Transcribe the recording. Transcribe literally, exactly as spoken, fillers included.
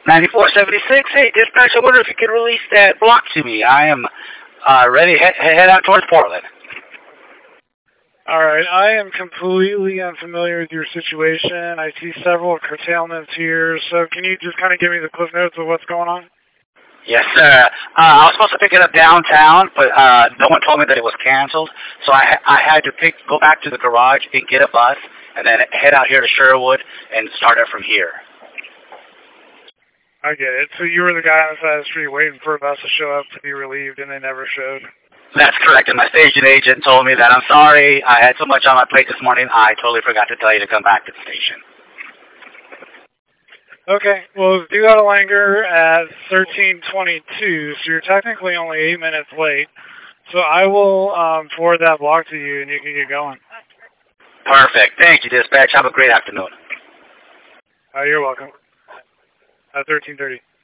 ninety-four seventy-six. Hey, dispatch, I wonder if you could release that block to me. I am uh, ready to head, head out towards Portland. All right, I am completely unfamiliar with your situation. I see several curtailments here, so can you just kind of give me the cliff notes of what's going on? Yes, sir. Uh, I was supposed to pick it up downtown, but uh, no one told me that it was canceled, so I, ha- I had to pick, go back to the garage and get a bus, and then head out here to Sherwood and start it from here. I get it. So you were the guy on the side of the street waiting for a bus to show up to be relieved, and they never showed? That's correct, and my station agent told me that I'm sorry, I had so much on my plate this morning, I totally forgot to tell you to come back to the station. Okay, well, you got a Langer at thirteen twenty-two, so you're technically only eight minutes late. So I will um, forward that block to you, and you can get going. Perfect. Thank you, dispatch. Have a great afternoon. Uh, you're welcome. At thirteen thirty.